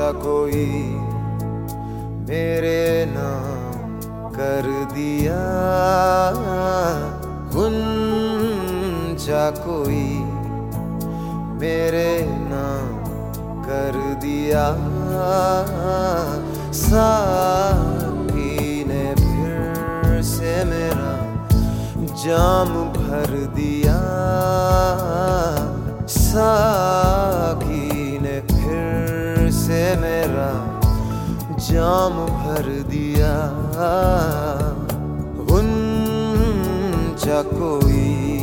गुंजा कोई मेरे नाम कर दिया, गुंजा कोई मेरे नाम कर दिया। साकी ने फिर से मेरा जाम भर दिया, साकी ने फिर से मेरा जाम भर दिया। गुंजा कोई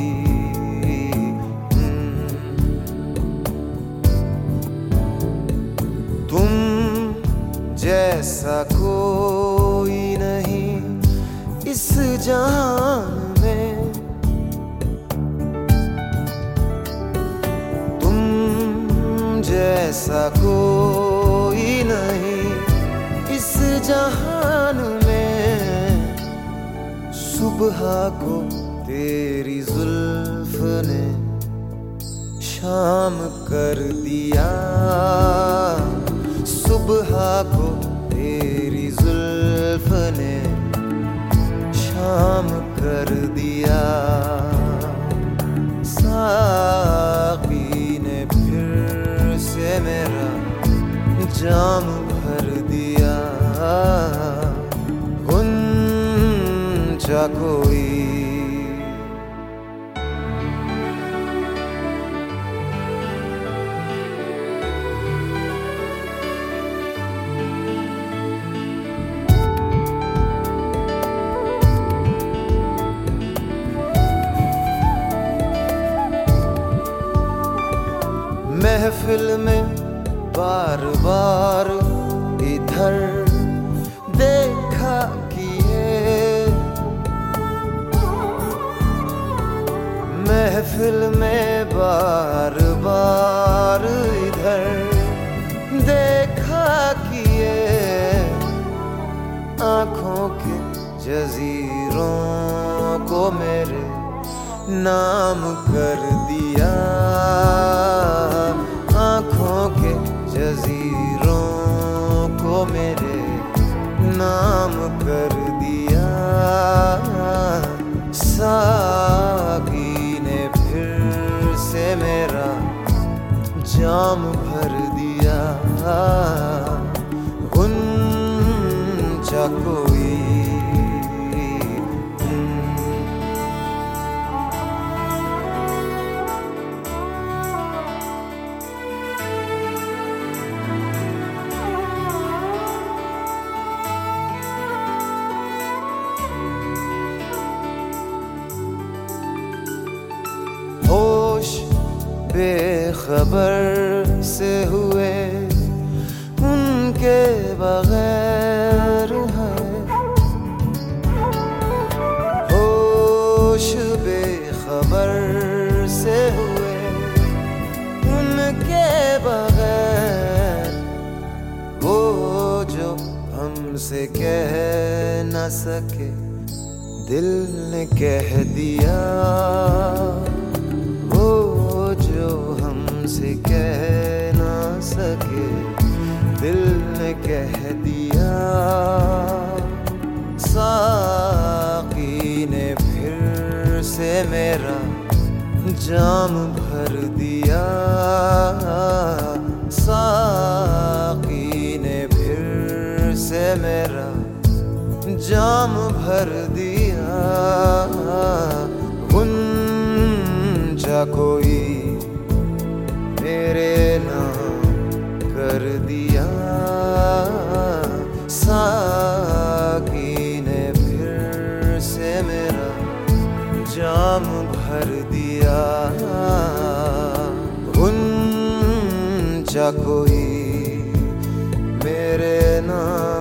तुम जैसा कोई नहीं इस जहान में, तुम जैसा कोई नहीं इस जहान में। सुबह को तेरी जुल्फ ने शाम कर दिया, सुबह को तेरी जुल्फ ने शाम कर दिया। साकी ने फिर से मेरा जाम भर दिया। गुंजा कोई महफिल में बार बार इधर देखा किए, महफिल में बार बार इधर देखा किए। आँखों के जजीरों को मेरे नाम कर दिया, आँखों के जजीरों को मेरे नाम कर दिया। साकी ने फिर से मेरा जाम भर दिया। गुंजा कोई होश बेखबर से हुए उनके बगैर है, होश बेखबर से हुए उनके बगैर। वो जो हमसे कह न सके दिल ने कह दिया, जो हमसे कह ना सके दिल ने कह दिया। साकी ने फिर से मेरा जाम भर दिया, साकी ने फिर से मेरा जाम भर दिया। गुंजा कोई मेरे नाम कर दिया, साकी ने फिर से मेरा जाम भर दिया। गुंजा कोई मेरे नाम